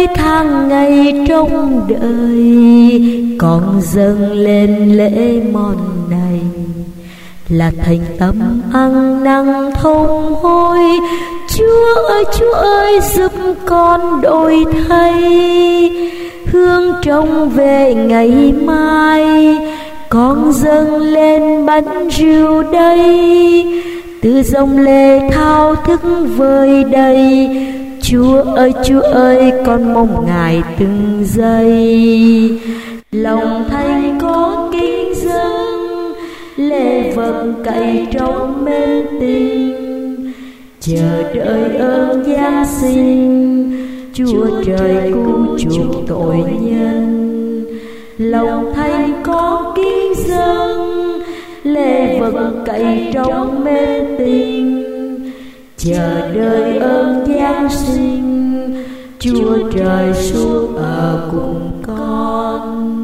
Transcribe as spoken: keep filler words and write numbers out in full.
ơi tháng ngày trong đời, con dâng lên lễ món này là thành tâm ăn năn thông hối. Chúa ơi, Chúa ơi, giúp con đổi thay, hương trông về ngày mai. Con dâng lên bánh rượu đây, từ dòng lệ thao thức vơi đầy. Chúa ơi, Chúa ơi, con mong Ngài từng giây. Lòng Thánh có kính dâng, lễ vật cậy trong mến tình, chờ đợi ơn Giáng sinh, Chúa trời cứu chuộc tội nhân. Lòng Thánh có kính dâng, lễ vật cậy trong mến tình, chờ đợi ơn Giáng sinh, Chúa trời xuống ở cùng con.